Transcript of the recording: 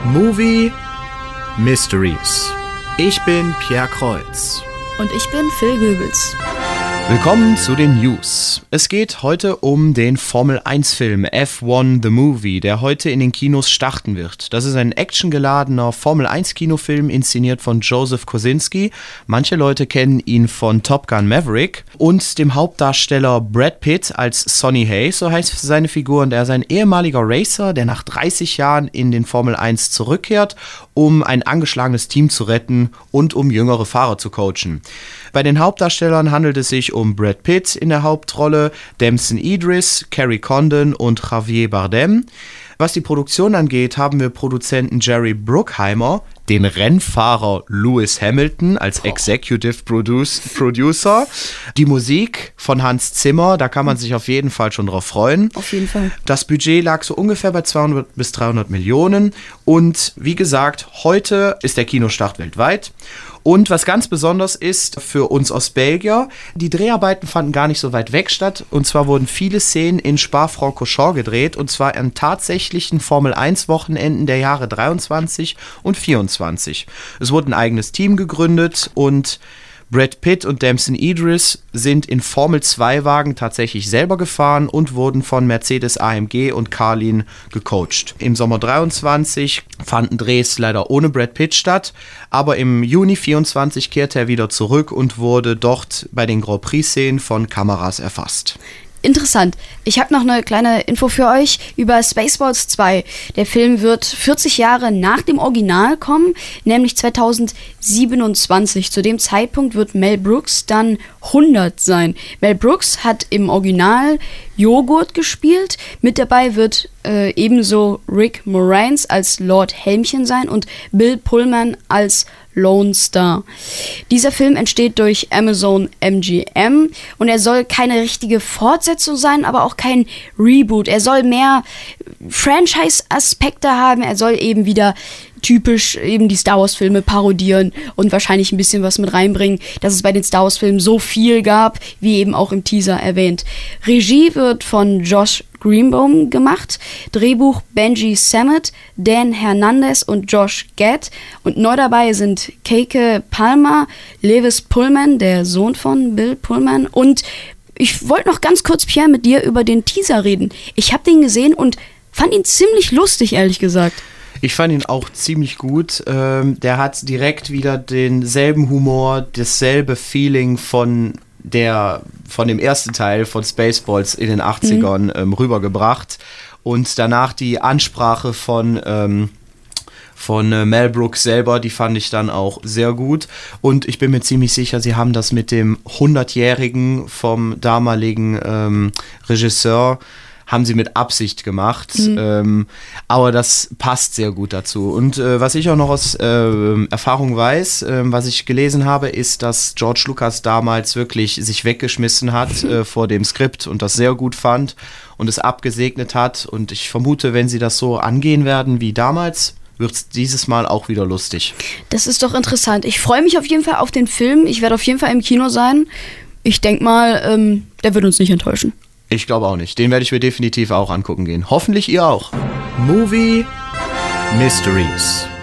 Movie Mysteries. Ich bin Pierre Kreuz. Und ich bin Phil Goebbels. Willkommen zu den News. Es geht heute um den Formel-1-Film F1 The Movie, der heute in den Kinos starten wird. Das ist ein actiongeladener Formel-1-Kinofilm, inszeniert von Joseph Kosinski. Manche Leute kennen ihn von Top Gun Maverick und dem Hauptdarsteller Brad Pitt als Sonny Hayes, so heißt seine Figur. Und er ist ein ehemaliger Racer, der nach 30 Jahren in den Formel 1 zurückkehrt, um ein angeschlagenes Team zu retten und um jüngere Fahrer zu coachen. Bei den Hauptdarstellern handelt es sich um Brad Pitt in der Hauptrolle, Damson Idris, Carrie Condon und Javier Bardem. Was die Produktion angeht, haben wir Produzenten Jerry Bruckheimer, den Rennfahrer Lewis Hamilton als Executive Producer, die Musik von Hans Zimmer, da kann man sich auf jeden Fall schon drauf freuen. Auf jeden Fall. Das Budget lag so ungefähr bei 200 bis 300 Millionen und wie gesagt, heute ist der Kinostart weltweit. Und was ganz besonders ist für uns aus Belgien, die Dreharbeiten fanden gar nicht so weit weg statt. Und zwar wurden viele Szenen in Spa-Francorchamps gedreht. Und zwar an tatsächlichen Formel-1-Wochenenden der Jahre 23 und 24. Es wurde ein eigenes Team gegründet und Brad Pitt und Damson Idris sind in Formel-2-Wagen tatsächlich selber gefahren und wurden von Mercedes AMG und Carlin gecoacht. Im Sommer 23 fanden Drehs leider ohne Brad Pitt statt, aber im Juni 24 kehrte er wieder zurück und wurde dort bei den Grand Prix-Szenen von Kameras erfasst. Interessant. Ich habe noch eine kleine Info für euch über Spaceballs 2. Der Film wird 40 Jahre nach dem Original kommen, nämlich 2027. Zu dem Zeitpunkt wird Mel Brooks dann 100 sein. Mel Brooks hat im Original Joghurt gespielt. Mit dabei wird ebenso Rick Moranis als Lord Helmchen sein und Bill Pullman als Lone Star. Dieser Film entsteht durch Amazon MGM und er soll keine richtige Fortsetzung sein, aber auch kein Reboot. Er soll mehr Franchise-Aspekte haben. Er soll eben wieder typisch eben die Star Wars-Filme parodieren und wahrscheinlich ein bisschen was mit reinbringen, dass es bei den Star Wars-Filmen so viel gab, wie eben auch im Teaser erwähnt. Regie wird von Josh Greenbaum gemacht, Drehbuch Benji Sammet, Dan Hernandez und Josh Gad und neu dabei sind Keike Palmer, Lewis Pullman, der Sohn von Bill Pullman und ich wollte noch ganz kurz, Pierre, mit dir über den Teaser reden. Ich habe den gesehen und fand ihn ziemlich lustig, ehrlich gesagt. Ich fand ihn auch ziemlich gut. Der hat direkt wieder denselben Humor, dasselbe Feeling von dem ersten Teil von Spaceballs in den 80ern rübergebracht. Und danach die Ansprache von Mel Brooks selber, die fand ich dann auch sehr gut. Und ich bin mir ziemlich sicher, sie haben das mit dem 100-Jährigen vom damaligen Regisseur haben sie mit Absicht gemacht, aber das passt sehr gut dazu. Und was ich auch noch aus Erfahrung weiß, was ich gelesen habe, ist, dass George Lucas damals wirklich sich weggeschmissen hat vor dem Skript und das sehr gut fand und es abgesegnet hat. Und ich vermute, wenn sie das so angehen werden wie damals, wird es dieses Mal auch wieder lustig. Das ist doch interessant. Ich freue mich auf jeden Fall auf den Film. Ich werde auf jeden Fall im Kino sein. Ich denke mal, der wird uns nicht enttäuschen. Ich glaube auch nicht. Den werde ich mir definitiv auch angucken gehen. Hoffentlich ihr auch. Movie Mysteries.